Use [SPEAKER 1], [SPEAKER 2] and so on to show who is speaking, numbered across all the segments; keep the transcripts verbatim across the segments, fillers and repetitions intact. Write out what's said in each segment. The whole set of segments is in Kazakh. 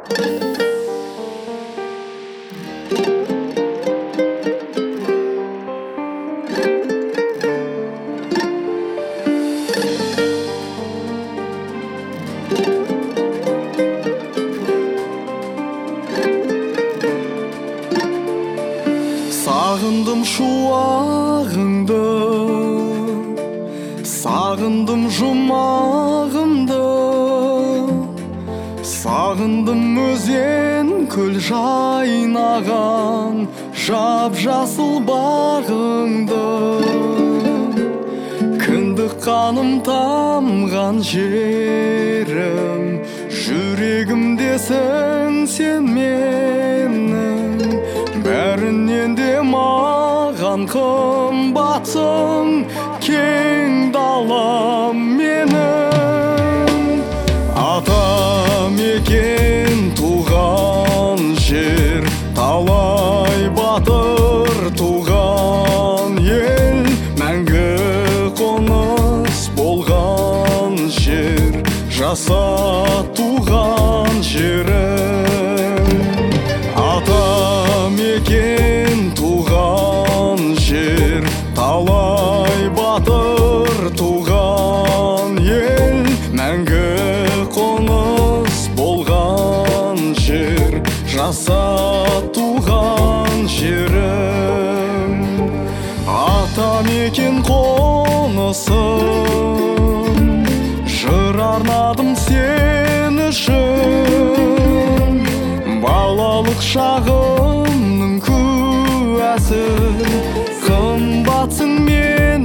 [SPEAKER 1] Сағындым шуағыңды, сағындым жұмағымды, сағындым өзен көл жайнаған жап-жасыл бағыңды. Кіндік қаным тамған жерім, жүрегімдесің сен менің. Бәрінен де маған қымбатсың, кең далам менің. Атамекен туған жер, талай батыр туған ел, мәңгі қоныс болған жер, жаса туған жерім. Атамекен туған жер, талай батыр туған ел, мәңгі қоныс болған жер, жаса туған жерім. Атамекен қонысым, жыр арнадым сен үшін. Балалық шағымның куәсі, қымбатсың мен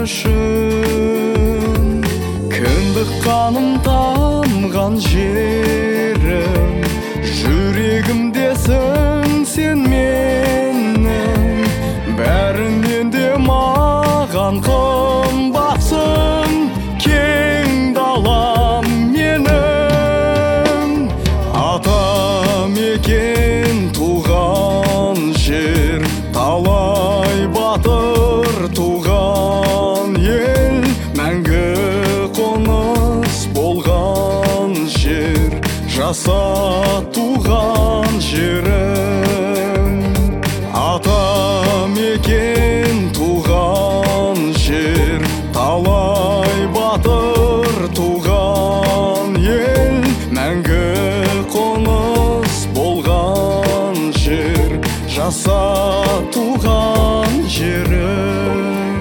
[SPEAKER 1] үшін. Кіндік қаным тамған жерім, жүрегімдесің сен менің. Бәрінен де маған қымбатсың, кең далам менің. Атамекен туған жер, талай батыр туған ел, мәңгі қоныс болған жер, жаса туған жерім. Атамекен туған жер, талай батыр туған ел, мәңгі қоныс болған жер, жаса туған жерім.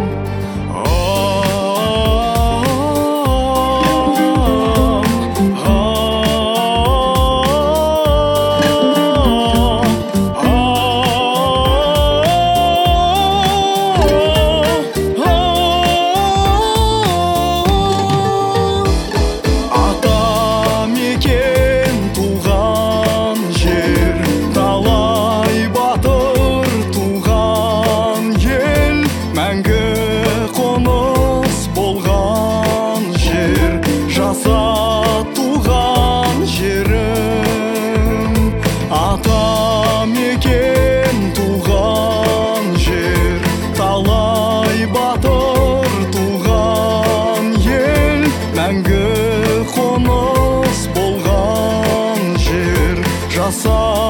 [SPEAKER 1] Атамекен туған жер, талай батыр туған ел, мәңгі қоныс болған жер, жаса